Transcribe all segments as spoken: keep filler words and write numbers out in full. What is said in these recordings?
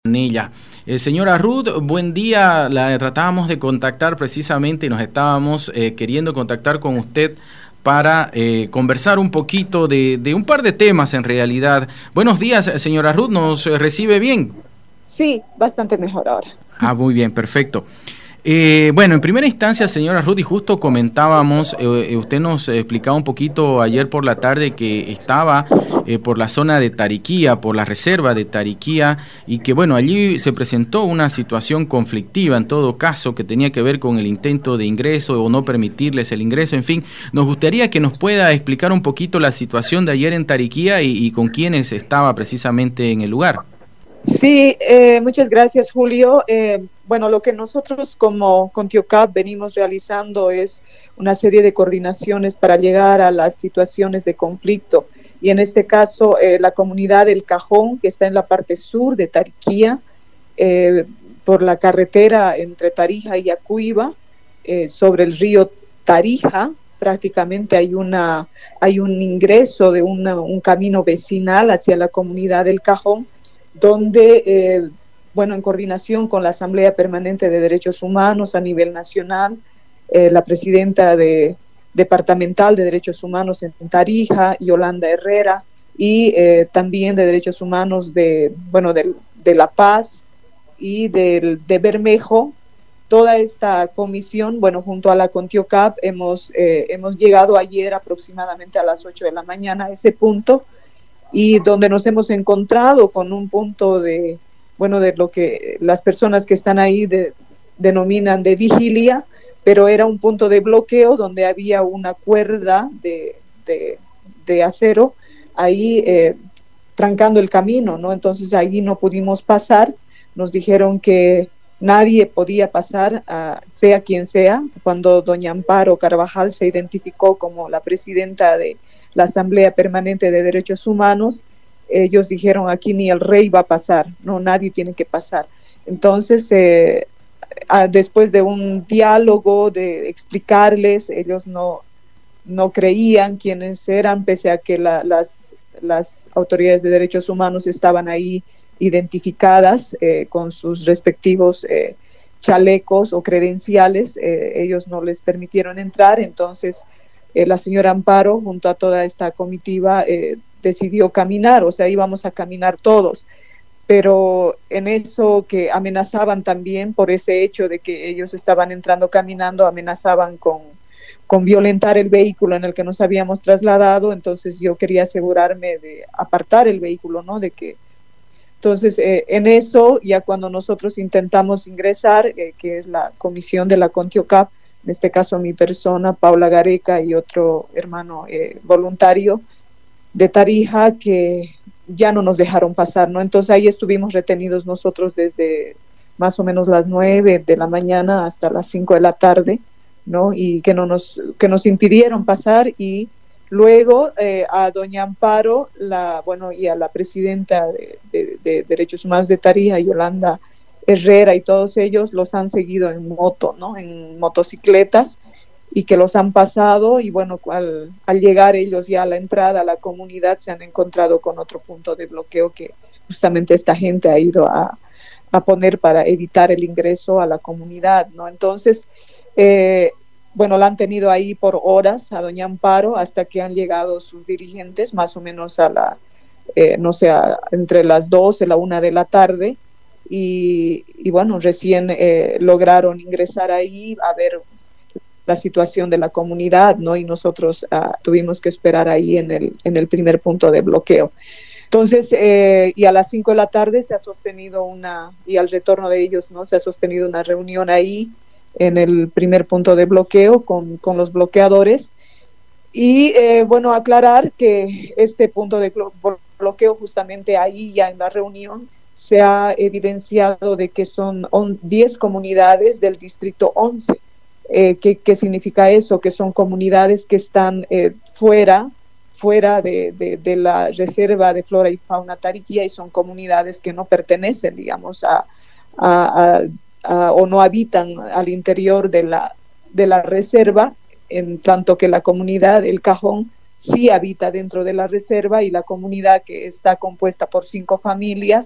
Ella. Eh, señora Ruth, buen día. La tratábamos de contactar precisamente y nos estábamos eh, queriendo contactar con usted para eh, conversar un poquito de, de un par de temas en realidad. Buenos días, señora Ruth, ¿nos recibe bien? Sí, bastante mejor ahora. Ah, muy bien, perfecto. Eh, bueno, en primera instancia, señora Ruth, y justo comentábamos, eh, usted nos explicaba un poquito ayer por la tarde que estaba eh, por la zona de Tariquía, por la reserva de Tariquía, y que bueno, allí se presentó una situación conflictiva en todo caso, que tenía que ver con el intento de ingreso o no permitirles el ingreso, en fin. Nos gustaría que nos pueda explicar un poquito la situación de ayer en Tariquía y, y con quiénes estaba precisamente en el lugar. Sí, eh, muchas gracias, Julio. Eh, bueno, lo que nosotros como Contiocap venimos realizando es una serie de coordinaciones para llegar a las situaciones de conflicto. Y en este caso, eh, la comunidad del Cajón, que está en la parte sur de Tariquía, eh, por la carretera entre Tarija y Acuiba, eh, sobre el río Tarija, prácticamente hay, una, hay un ingreso de una, un camino vecinal hacia la comunidad del Cajón, donde, eh, bueno, en coordinación con la Asamblea Permanente de Derechos Humanos a nivel nacional, eh, la presidenta de, departamental de Derechos Humanos en Tarija, Yolanda Herrera, y eh, también de Derechos Humanos de, bueno, de, de La Paz y de, de Bermejo, toda esta comisión, bueno, junto a la Contiocap, hemos, eh, hemos llegado ayer aproximadamente a las ocho de la mañana a ese punto, y donde nos hemos encontrado con un punto de, bueno, de lo que las personas que están ahí de, denominan de vigilia, pero era un punto de bloqueo donde había una cuerda de, de, de acero ahí eh, trancando el camino, ¿no? Entonces ahí no pudimos pasar, nos dijeron que nadie podía pasar, uh, sea quien sea. Cuando doña Amparo Carvajal se identificó como la presidenta de la Asamblea Permanente de Derechos Humanos, ellos dijeron aquí ni el rey va a pasar, no, nadie tiene que pasar. Entonces, eh, a, después de un diálogo, de explicarles, ellos no, no creían quiénes eran, pese a que la, las, las autoridades de derechos humanos estaban ahí identificadas eh, con sus respectivos eh, chalecos o credenciales, eh, ellos no les permitieron entrar. Entonces Eh, la señora Amparo, junto a toda esta comitiva, eh, decidió caminar, o sea, íbamos a caminar todos, pero en eso que amenazaban también por ese hecho de que ellos estaban entrando caminando, amenazaban con, con violentar el vehículo en el que nos habíamos trasladado. Entonces yo quería asegurarme de apartar el vehículo, ¿no? De que, entonces, eh, en eso, ya cuando nosotros intentamos ingresar, eh, que es la comisión de la Contiocap, en este caso mi persona, Paula Gareca, y otro hermano eh, voluntario de Tarija, que ya no nos dejaron pasar, ¿no? Entonces ahí estuvimos retenidos nosotros desde más o menos las nueve de la mañana hasta las cinco de la tarde, ¿no? Y que, no nos, que nos impidieron pasar. Y luego eh, a doña Amparo, la, bueno, y a la presidenta de, de, de Derechos Humanos de Tarija, Yolanda Herrera, y todos ellos los han seguido en moto, ¿no? En motocicletas, y que los han pasado. Y bueno, al, al llegar ellos ya a la entrada a la comunidad, se han encontrado con otro punto de bloqueo que justamente esta gente ha ido a, a poner para evitar el ingreso a la comunidad, ¿no? Entonces, eh, bueno, la han tenido ahí por horas a doña Amparo, hasta que han llegado sus dirigentes, más o menos a la, eh, no sé, a, entre las doce, la una de la tarde. Y, y bueno, recién eh, lograron ingresar ahí a ver la situación de la comunidad, ¿no? Y nosotros uh, tuvimos que esperar ahí en el, en el primer punto de bloqueo. Entonces, eh, y a las cinco de la tarde se ha sostenido una, y al retorno de ellos, ¿no? Se ha sostenido una reunión ahí en el primer punto de bloqueo con, con los bloqueadores. Y eh, bueno, aclarar que este punto de bloqueo, justamente ahí ya en la reunión, se ha evidenciado de que son diez comunidades del distrito once. Eh, ¿qué, ¿Qué significa eso? Que son comunidades que están eh, fuera, fuera de, de, de la reserva de flora y fauna Tariquía, y son comunidades que no pertenecen, digamos, a, a, a, a o no habitan al interior de la, de la reserva, en tanto que la comunidad El Cajón sí habita dentro de la reserva, y la comunidad, que está compuesta por cinco familias,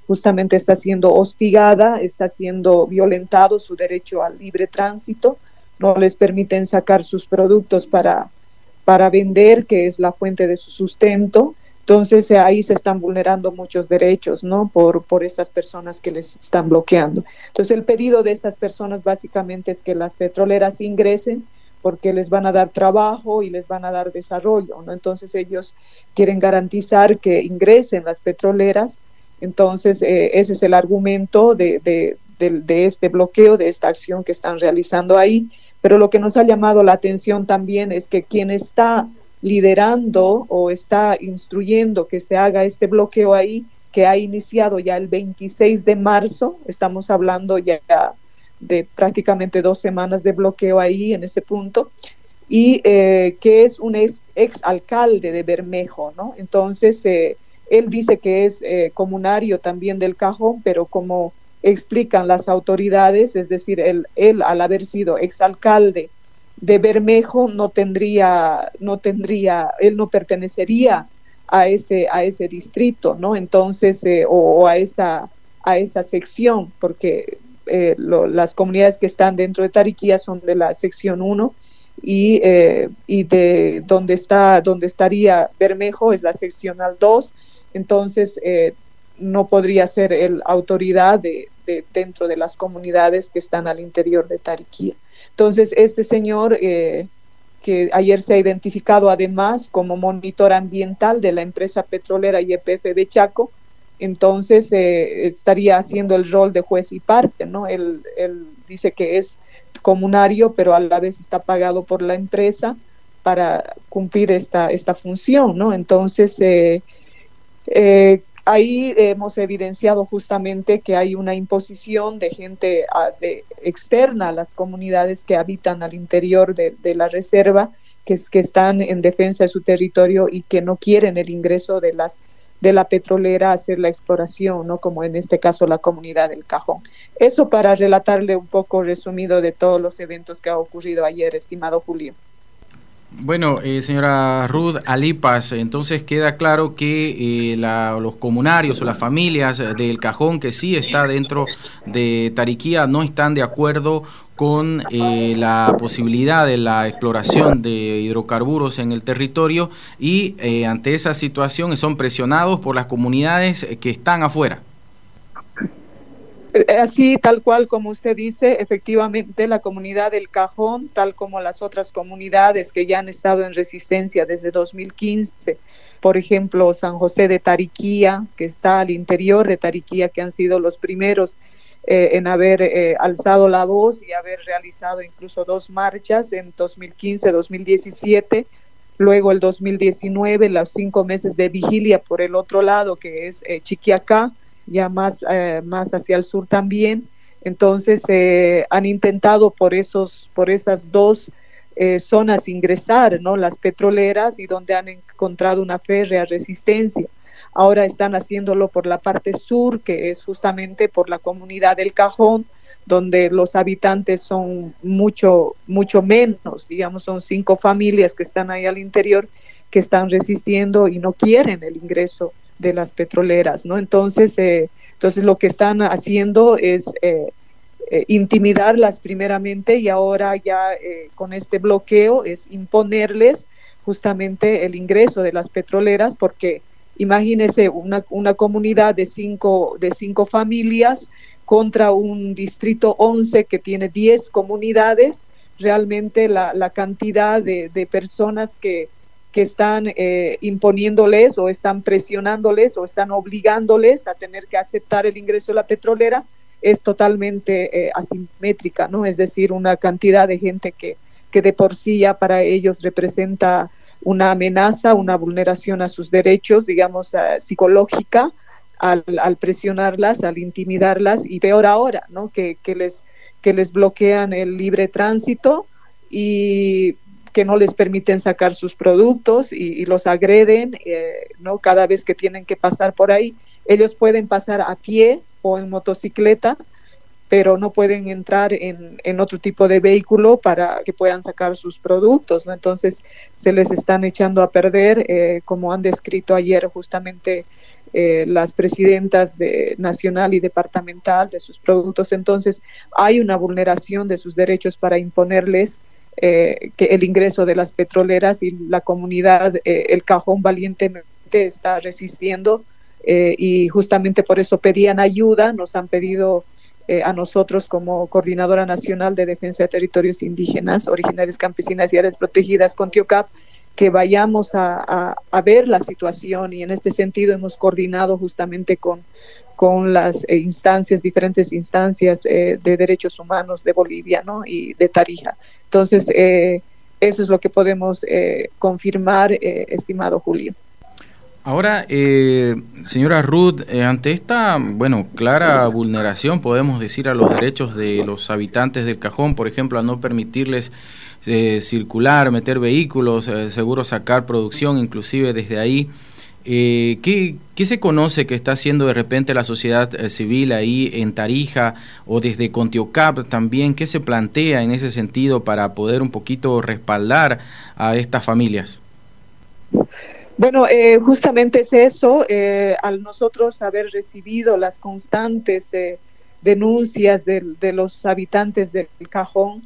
justamente está siendo hostigada, está siendo violentado su derecho al libre tránsito, no les permiten sacar sus productos para, para vender, que es la fuente de su sustento. Entonces eh, ahí se están vulnerando muchos derechos, ¿no? Por, por estas personas que les están bloqueando. Entonces el pedido de estas personas básicamente es que las petroleras ingresen, porque les van a dar trabajo y les van a dar desarrollo, ¿no? Entonces ellos quieren garantizar que ingresen las petroleras. Entonces eh, ese es el argumento de, de, de, de este bloqueo, de esta acción que están realizando ahí. Pero lo que nos ha llamado la atención también es que quien está liderando o está instruyendo que se haga este bloqueo ahí, que ha iniciado ya el veintiséis de marzo, estamos hablando ya de prácticamente dos semanas de bloqueo ahí en ese punto, y eh, que es un ex, ex alcalde de Bermejo, ¿no? Entonces, eh, él dice que es eh, comunario también del Cajón, pero como explican las autoridades, es decir, él, él al haber sido exalcalde de Bermejo no tendría, no tendría, él no pertenecería a ese, a ese distrito, ¿no? Entonces, eh, o, o a esa, a esa sección, porque eh, lo, las comunidades que están dentro de Tariquía son de la sección uno y, eh, y de donde está, donde estaría Bermejo es la seccional dos, entonces eh, no podría ser el autoridad de, de dentro de las comunidades que están al interior de Tariquía. Entonces, este señor, eh, que ayer se ha identificado además como monitor ambiental de la empresa petrolera Y P F B Chaco, entonces eh, estaría haciendo el rol de juez y parte, ¿no? Él, él dice que es comunario, pero a la vez está pagado por la empresa para cumplir esta, esta función, ¿no? Entonces, eh, eh, ahí hemos evidenciado justamente que hay una imposición de gente a, de, externa a las comunidades que habitan al interior de, de la reserva, que, es, que están en defensa de su territorio y que no quieren el ingreso de las de la petrolera a hacer la exploración, ¿no? Como en este caso la comunidad del Cajón. Eso para relatarle un poco resumido de todos los eventos que ha ocurrido ayer, estimado Julio. Bueno, eh, señora Ruth Alipas, entonces queda claro que eh, la, los comunarios o las familias del Cajón que sí está dentro de Tariquía no están de acuerdo con eh, la posibilidad de la exploración de hidrocarburos en el territorio y eh, ante esa situación son presionados por las comunidades que están afuera. Así, tal cual como usted dice, efectivamente la comunidad del Cajón, tal como las otras comunidades que ya han estado en resistencia desde dos mil quince, por ejemplo, San José de Tariquía, que está al interior de Tariquía, que han sido los primeros eh, en haber eh, alzado la voz y haber realizado incluso dos marchas en dos mil quince, dos mil diecisiete, luego el dos mil diecinueve, los cinco meses de vigilia por el otro lado, que es eh, Chiquiacá, ya más, eh, más hacia el sur también. Entonces eh, han intentado por esos por esas dos eh, zonas ingresar, ¿no? Las petroleras, y donde han encontrado una férrea resistencia. Ahora están haciéndolo por la parte sur, que es justamente por la comunidad del Cajón, donde los habitantes son mucho mucho menos, digamos, son cinco familias que están ahí al interior que están resistiendo y no quieren el ingreso de las petroleras, ¿no? Entonces, eh, entonces lo que están haciendo es eh, eh, intimidarlas primeramente, y ahora ya eh, con este bloqueo es imponerles justamente el ingreso de las petroleras, porque imagínese una, una comunidad de cinco, de cinco familias contra un distrito once que tiene diez comunidades, realmente la, la cantidad de, de personas que que están eh, imponiéndoles o están presionándoles o están obligándoles a tener que aceptar el ingreso de la petrolera es totalmente eh, asimétrica, ¿no? Es decir, una cantidad de gente que, que de por sí ya para ellos representa una amenaza, una vulneración a sus derechos, digamos, uh, psicológica, al, al presionarlas, al intimidarlas, y peor ahora, ¿no? Que, que, les, que les bloquean el libre tránsito y que no les permiten sacar sus productos y, y los agreden, eh, ¿no? Cada vez que tienen que pasar por ahí. Ellos pueden pasar a pie o en motocicleta, pero no pueden entrar en, en otro tipo de vehículo para que puedan sacar sus productos, ¿no? Entonces se les están echando a perder, eh, como han descrito ayer justamente eh, las presidentas de nacional y departamental de sus productos. Entonces hay una vulneración de sus derechos para imponerles eh, que el ingreso de las petroleras, y la comunidad, eh, el Cajón valientemente está resistiendo, eh, y justamente por eso pedían ayuda. Nos han pedido eh, a nosotros como Coordinadora Nacional de Defensa de Territorios Indígenas, Originarias Campesinas y Áreas Protegidas, CONTIOCAP, que vayamos a, a, a ver la situación, y en este sentido hemos coordinado justamente con, con las eh, instancias, diferentes instancias eh, de derechos humanos de Bolivia, ¿no? Y de Tarija. Entonces, eh, eso es lo que podemos eh, confirmar, eh, estimado Julio. Ahora, eh, señora Ruth, eh, ante esta, bueno, clara vulneración, podemos decir, a los derechos de los habitantes del Cajón, por ejemplo, a no permitirles eh, circular, meter vehículos, eh, seguro sacar producción, inclusive desde ahí, eh, ¿qué, ¿qué se conoce que está haciendo de repente la sociedad eh, civil ahí en Tarija, o desde CONTIOCAP también? ¿Qué se plantea en ese sentido para poder un poquito respaldar a estas familias? Bueno, eh, justamente es eso, eh, al nosotros haber recibido las constantes eh, denuncias de, de los habitantes del Cajón,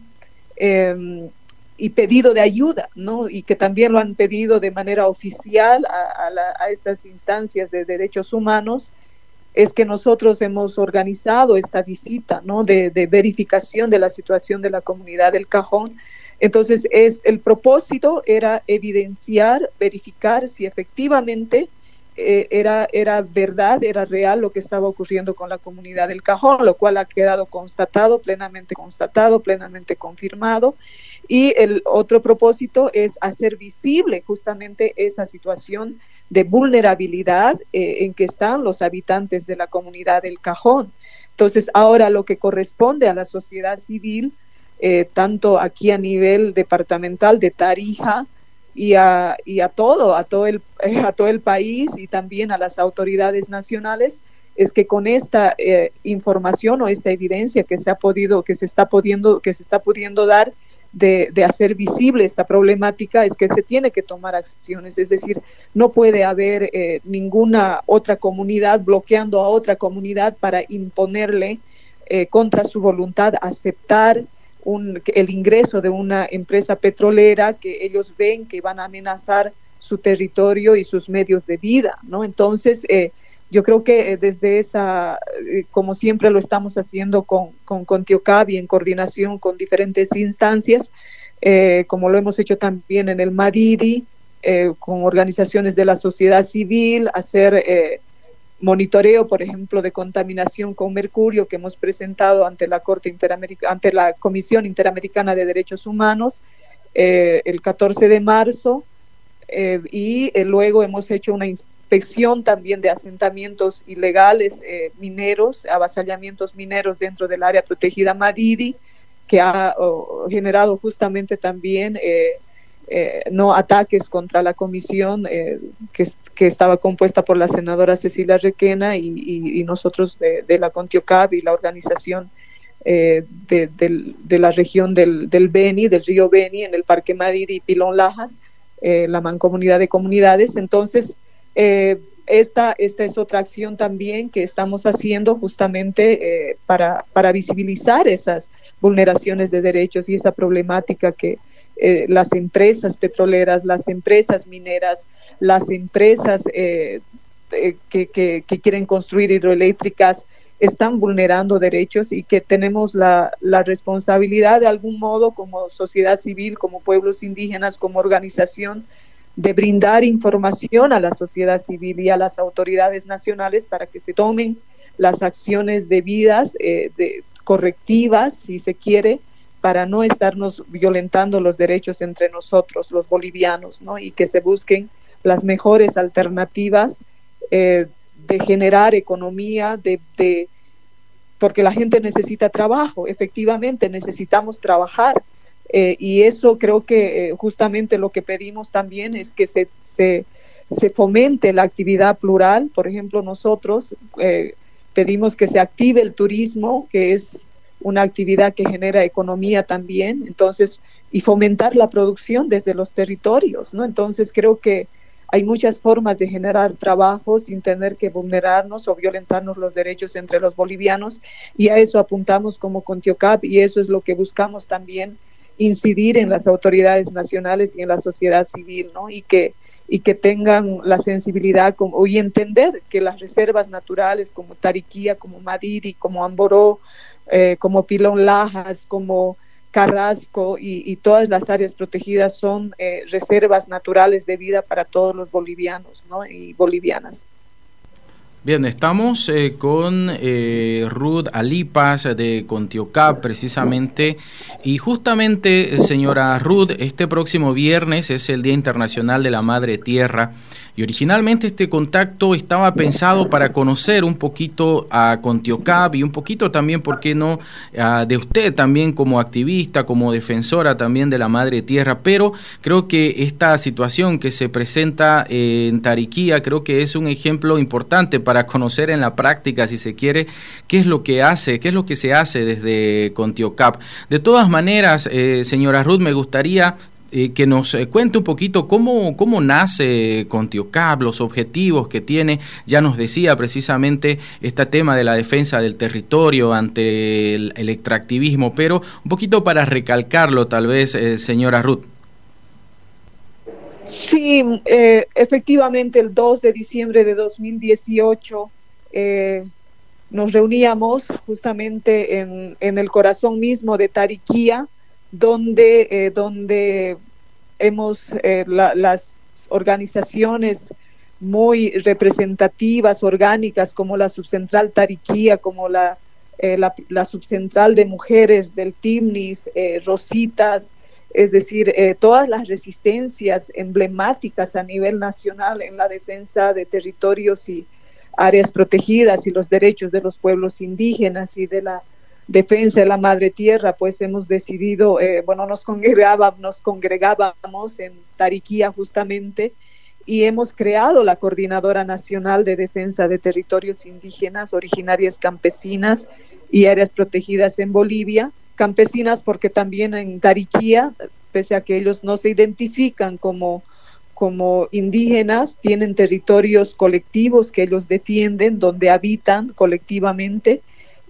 eh, y pedido de ayuda, ¿no? Y que también lo han pedido de manera oficial a, a, la, a estas instancias de derechos humanos, es que nosotros hemos organizado esta visita, ¿no? de, de verificación de la situación de la comunidad del Cajón. Entonces, es, el propósito era evidenciar, verificar si efectivamente eh, era, era verdad, era real lo que estaba ocurriendo con la comunidad del Cajón, lo cual ha quedado constatado, plenamente constatado, plenamente confirmado. Y el otro propósito es hacer visible justamente esa situación de vulnerabilidad eh, en que están los habitantes de la comunidad del Cajón. Entonces, ahora lo que corresponde a la sociedad civil, Eh, tanto aquí a nivel departamental de Tarija y a, y a todo, a todo el, eh, a todo el país, y también a las autoridades nacionales, es que con esta eh, información o esta evidencia que se ha podido, que se está pudiendo, que se está pudiendo dar de, de hacer visible esta problemática, es que se tiene que tomar acciones. Es decir, no puede haber eh, ninguna otra comunidad bloqueando a otra comunidad para imponerle eh, contra su voluntad aceptar Un, el ingreso de una empresa petrolera que ellos ven que van a amenazar su territorio y sus medios de vida, ¿no? Entonces, eh, yo creo que eh, desde esa, eh, como siempre lo estamos haciendo con, con, con CONTIOCAP y en coordinación con diferentes instancias, eh, como lo hemos hecho también en el Madidi, eh, con organizaciones de la sociedad civil, hacer eh, monitoreo, por ejemplo, de contaminación con mercurio que hemos presentado ante la Corte Interamericana, ante la Comisión Interamericana de Derechos Humanos eh, el catorce de marzo, eh, y eh, luego hemos hecho una inspección también de asentamientos ilegales eh, mineros, avasallamientos mineros dentro del área protegida Madidi, que ha oh, generado justamente también eh, Eh, no ataques contra la comisión eh, que, que estaba compuesta por la senadora Cecilia Requena y, y, y nosotros de, de la CONTIOCAP y la organización eh, de, de, de la región del, del Beni, del río Beni, en el Parque Madidi y Pilón Lajas, eh, la mancomunidad de comunidades. Entonces, eh, esta, esta es otra acción también que estamos haciendo justamente eh, para, para visibilizar esas vulneraciones de derechos y esa problemática que Eh, las empresas petroleras, las empresas mineras, las empresas eh, eh, que, que, que quieren construir hidroeléctricas están vulnerando derechos, y que tenemos la, la responsabilidad de algún modo como sociedad civil, como pueblos indígenas, como organización, de brindar información a la sociedad civil y a las autoridades nacionales para que se tomen las acciones debidas, eh, de, correctivas, si se quiere, para no estarnos violentando los derechos entre nosotros, los bolivianos, ¿no? Y que se busquen las mejores alternativas eh, de generar economía, de, de, porque la gente necesita trabajo, efectivamente necesitamos trabajar, eh, y eso creo que eh, justamente lo que pedimos también es que se, se, se fomente la actividad plural. Por ejemplo, nosotros eh, pedimos que se active el turismo, que es una actividad que genera economía también, entonces, y fomentar la producción desde los territorios, ¿no? Entonces creo que hay muchas formas de generar trabajo sin tener que vulnerarnos o violentarnos los derechos entre los bolivianos, y a eso apuntamos como Contiocap, y eso es lo que buscamos también, incidir en las autoridades nacionales y en la sociedad civil, ¿no? Y que, y que tengan la sensibilidad como, y entender que las reservas naturales como Tariquía, como Madidi, como Amboró, eh, como Pilón Lajas, como Carrasco y, y todas las áreas protegidas son eh, reservas naturales de vida para todos los bolivianos, ¿no? Y bolivianas. Bien, estamos eh, con eh, Ruth Alipas de Contiocap precisamente, y justamente, señora Ruth, este próximo viernes es el Día Internacional de la Madre Tierra, y originalmente este contacto estaba pensado para conocer un poquito a Contiocap y un poquito también, ¿por qué no?, uh, de usted también como activista, como defensora también de la Madre Tierra, pero creo que esta situación que se presenta eh, en Tariquía, creo que es un ejemplo importante para conocer en la práctica, si se quiere, qué es lo que hace, qué es lo que se hace desde Contiocap. De todas maneras, eh, señora Ruth, me gustaría Eh, que nos eh, cuente un poquito cómo, cómo nace Contiocap, los objetivos que tiene. Ya nos decía precisamente este tema de la defensa del territorio ante el, el extractivismo, pero un poquito para recalcarlo tal vez, eh, señora Ruth. Sí, eh, efectivamente el dos de diciembre de dos mil dieciocho eh, nos reuníamos justamente en, en el corazón mismo de Tariquía, donde, eh, donde hemos, eh, la, las organizaciones muy representativas, orgánicas, como la Subcentral Tariquía, como la, eh, la, la Subcentral de Mujeres del TIMNIS, eh, Rositas, es decir, eh, todas las resistencias emblemáticas a nivel nacional en la defensa de territorios y áreas protegidas y los derechos de los pueblos indígenas y de la defensa de la madre tierra, pues hemos decidido, eh, bueno, nos congregábamos, nos congregábamos en Tariquía justamente, y hemos creado la Coordinadora Nacional de Defensa de Territorios Indígenas, Originarias Campesinas y Áreas Protegidas en Bolivia. Campesinas porque también en Tariquía, pese a que ellos no se identifican como, como indígenas, tienen territorios colectivos que ellos defienden, donde habitan colectivamente.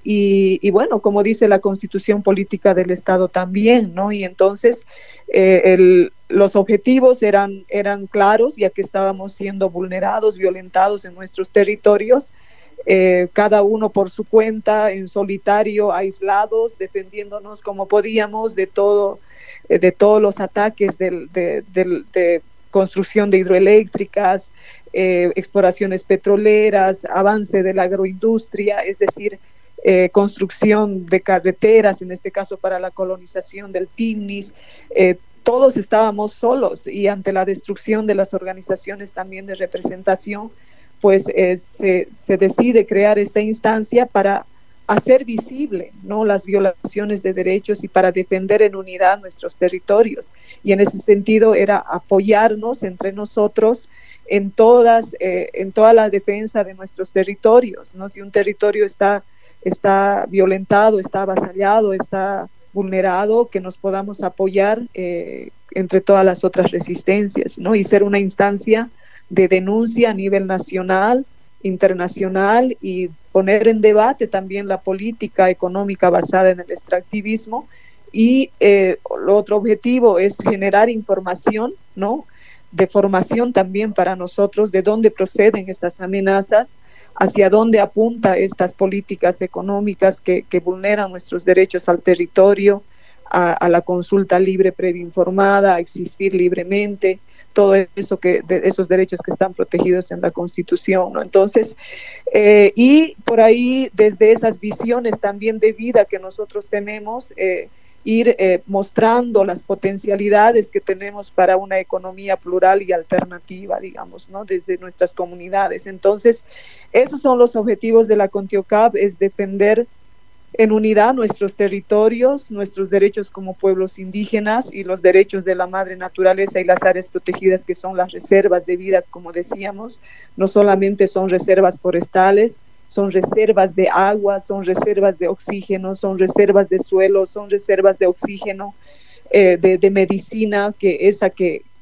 Y, y bueno, como dice la Constitución Política del Estado también, ¿no? Y entonces eh, el, los objetivos eran, eran claros, ya que estábamos siendo vulnerados, violentados en nuestros territorios, eh, cada uno por su cuenta, en solitario, aislados, defendiéndonos como podíamos de todo, eh, de todos los ataques del, de, de, de construcción de hidroeléctricas, eh, exploraciones petroleras, avance de la agroindustria, es decir, Eh, construcción de carreteras, en este caso para la colonización del TIMNIS. Eh, todos estábamos solos, y ante la destrucción de las organizaciones también de representación, pues eh, se, se decide crear esta instancia para hacer visible, ¿no?, las violaciones de derechos y para defender en unidad nuestros territorios. Y en ese sentido era apoyarnos entre nosotros en todas, eh, en toda la defensa de nuestros territorios, ¿no? Si un territorio está está violentado, está avasallado, está vulnerado, que nos podamos apoyar eh, entre todas las otras resistencias, ¿no? Y ser una instancia de denuncia a nivel nacional, internacional, y poner en debate también la política económica basada en el extractivismo. Y eh, el otro objetivo es generar información, ¿no?, de formación también para nosotros, de dónde proceden estas amenazas, hacia dónde apunta estas políticas económicas que, que vulneran nuestros derechos al territorio, a, a la consulta libre previa informada, a existir libremente, todo eso que, de esos derechos que están protegidos en la Constitución, ¿no? Entonces, eh, y por ahí, desde esas visiones también de vida que nosotros tenemos, eh, ir eh, mostrando las potencialidades que tenemos para una economía plural y alternativa, digamos, ¿no?, desde nuestras comunidades. Entonces, esos son los objetivos de la Contiocap, es defender en unidad nuestros territorios, nuestros derechos como pueblos indígenas y los derechos de la madre naturaleza y las áreas protegidas, que son las reservas de vida, como decíamos. No solamente son reservas forestales, son reservas de agua, son reservas de oxígeno, son reservas de suelo, son reservas de oxígeno, eh, de, de medicina, que esa que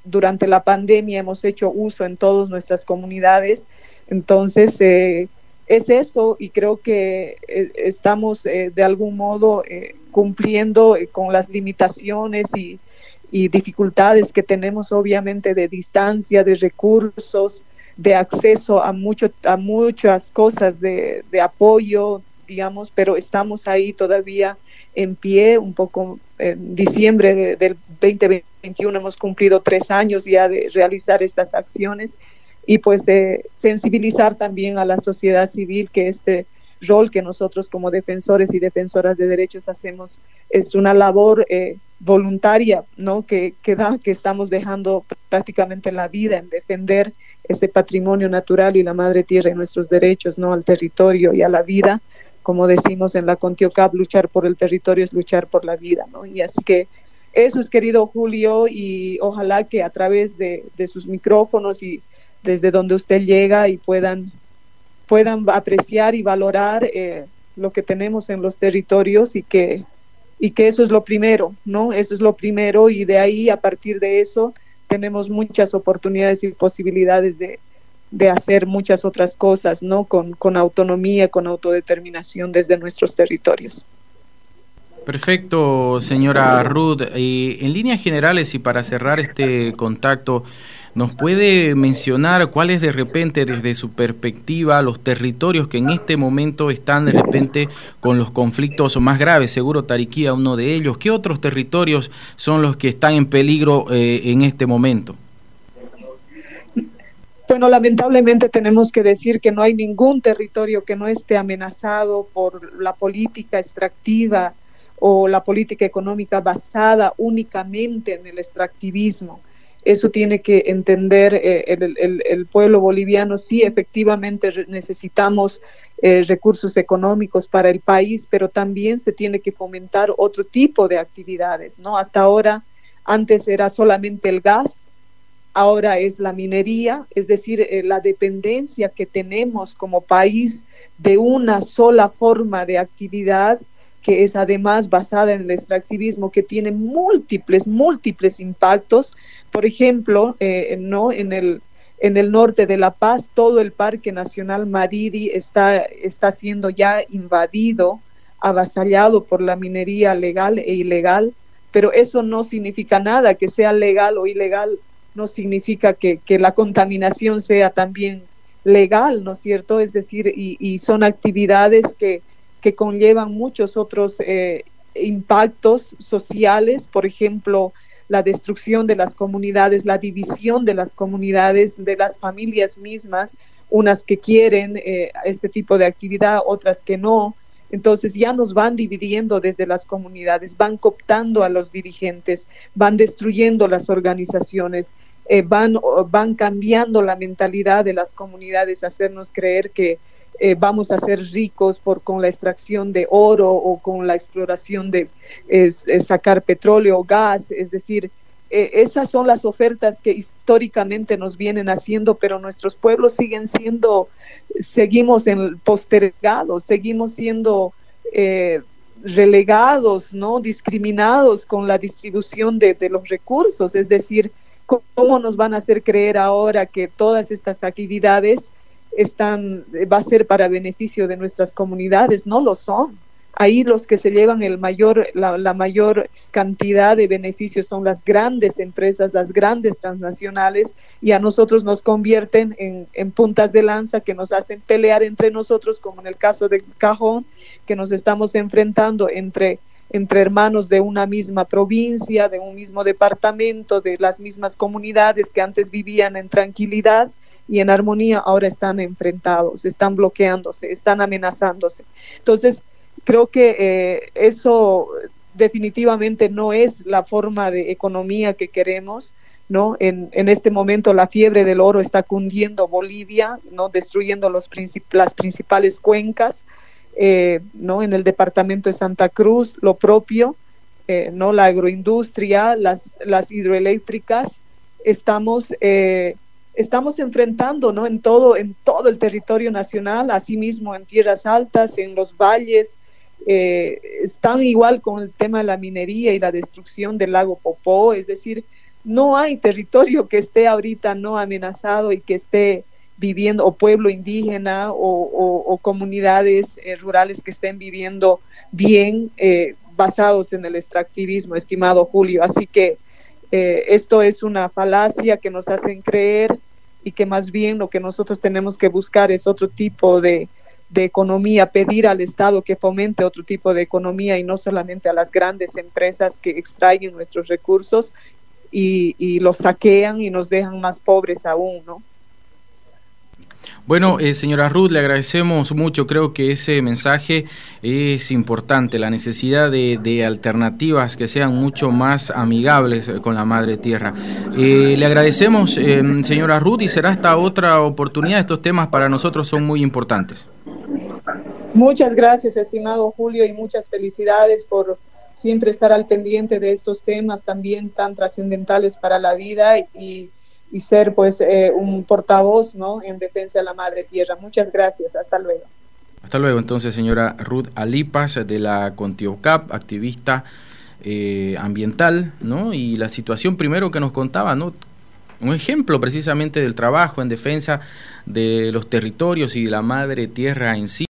durante la pandemia hemos hecho uso en todas nuestras comunidades. Entonces, eh, es eso, y creo que eh, estamos eh, de algún modo eh, cumpliendo eh, con las limitaciones y, y dificultades que tenemos, obviamente, de distancia, de recursos, de acceso a, mucho, a muchas cosas de, de apoyo, digamos, pero estamos ahí todavía en pie. Un poco en diciembre de, del veinte veintiuno hemos cumplido tres años ya de realizar estas acciones, y pues eh, sensibilizar también a la sociedad civil que este rol que nosotros como defensores y defensoras de derechos hacemos es una labor eh, voluntaria, ¿no? Que, que, da, que estamos dejando prácticamente la vida en defender ese patrimonio natural y la madre tierra y nuestros derechos, ¿no? Al territorio y a la vida. Como decimos en la CONTIOCAP, luchar por el territorio es luchar por la vida, ¿no? Y así que eso es, querido Julio, y ojalá que a través de, de sus micrófonos y desde donde usted llega y puedan, puedan apreciar y valorar eh, lo que tenemos en los territorios, y que, y que eso es lo primero, ¿no? Eso es lo primero, y de ahí, a partir de eso, tenemos muchas oportunidades y posibilidades de, de hacer muchas otras cosas, ¿no? Con, con autonomía, con autodeterminación desde nuestros territorios. Perfecto, señora Ruth. Y en líneas generales, y para cerrar este contacto, ¿nos puede mencionar cuáles de repente, desde su perspectiva, los territorios que en este momento están de repente con los conflictos más graves? Seguro Tariquía, uno de ellos. ¿Qué otros territorios son los que están en peligro eh, en este momento? Bueno, lamentablemente tenemos que decir que no hay ningún territorio que no esté amenazado por la política extractiva o la política económica basada únicamente en el extractivismo. Eso tiene que entender eh, el, el, el pueblo boliviano. Sí, efectivamente necesitamos eh, recursos económicos para el país, pero también se tiene que fomentar otro tipo de actividades, ¿no? Hasta ahora, antes era solamente el gas, ahora es la minería, es decir, eh, la dependencia que tenemos como país de una sola forma de actividad, que es además basada en el extractivismo, que tiene múltiples, múltiples impactos. Por ejemplo, eh, ¿no? en, el, en el norte de La Paz, todo el Parque Nacional Maridi está, está siendo ya invadido, avasallado por la minería legal e ilegal, pero eso no significa nada. Que sea legal o ilegal no significa que, que la contaminación sea también legal, ¿no es cierto? Es decir, y, y son actividades que que conllevan muchos otros eh, impactos sociales, por ejemplo, la destrucción de las comunidades, la división de las comunidades, de las familias mismas, unas que quieren eh, este tipo de actividad, otras que no. Entonces ya nos van dividiendo desde las comunidades, van cooptando a los dirigentes, van destruyendo las organizaciones, eh, van, van cambiando la mentalidad de las comunidades, hacernos creer que Eh, vamos a ser ricos por con la extracción de oro o con la exploración de eh, sacar petróleo o gas. Es decir, eh, esas son las ofertas que históricamente nos vienen haciendo, pero nuestros pueblos siguen siendo, seguimos en postergados, seguimos siendo eh, relegados, ¿no? Discriminados con la distribución de, de los recursos. Es decir, ¿cómo nos van a hacer creer ahora que todas estas actividades están, va a ser para beneficio de nuestras comunidades? No lo son. Ahí los que se llevan el mayor, la, la mayor cantidad de beneficios son las grandes empresas, las grandes transnacionales, y a nosotros nos convierten en, en puntas de lanza que nos hacen pelear entre nosotros, como en el caso de Cajón, que nos estamos enfrentando entre, entre hermanos de una misma provincia, de un mismo departamento, de las mismas comunidades que antes vivían en tranquilidad y en armonía, ahora están enfrentados, están bloqueándose, están amenazándose. Entonces, creo que eh, eso definitivamente no es la forma de economía que queremos, ¿no? En, en este momento la fiebre del oro está cundiendo Bolivia, ¿no? Destruyendo los princip las principales cuencas, eh, ¿no? En el departamento de Santa Cruz, lo propio, eh, ¿no? La agroindustria, las, las hidroeléctricas, estamos... Eh, Estamos enfrentando, ¿no? en todo, en todo el territorio nacional, asimismo en tierras altas, en los valles, eh, están igual con el tema de la minería y la destrucción del lago Popó. Es decir, no hay territorio que esté ahorita no amenazado y que esté viviendo, o pueblo indígena o, o, o comunidades eh, rurales que estén viviendo bien eh, basados en el extractivismo, estimado Julio. Así que eh, esto es una falacia que nos hacen creer, y que más bien lo que nosotros tenemos que buscar es otro tipo de, de economía, pedir al Estado que fomente otro tipo de economía y no solamente a las grandes empresas que extraen nuestros recursos y, y los saquean y nos dejan más pobres aún, ¿no? Bueno, eh, señora Ruth, le agradecemos mucho. Creo que ese mensaje es importante, la necesidad de, de alternativas que sean mucho más amigables con la madre tierra. Eh, le agradecemos, eh, señora Ruth, y será esta otra oportunidad. Estos temas para nosotros son muy importantes. Muchas gracias, estimado Julio, y muchas felicidades por siempre estar al pendiente de estos temas también tan trascendentales para la vida y y ser pues eh, un portavoz, ¿no?, en defensa de la madre tierra. Muchas gracias, hasta luego. Hasta luego entonces, señora Ruth Alipas, de la CONTIOCAP, activista eh, ambiental, ¿no? Y la situación primero que nos contaba, ¿no?, un ejemplo precisamente del trabajo en defensa de los territorios y de la madre tierra en sí.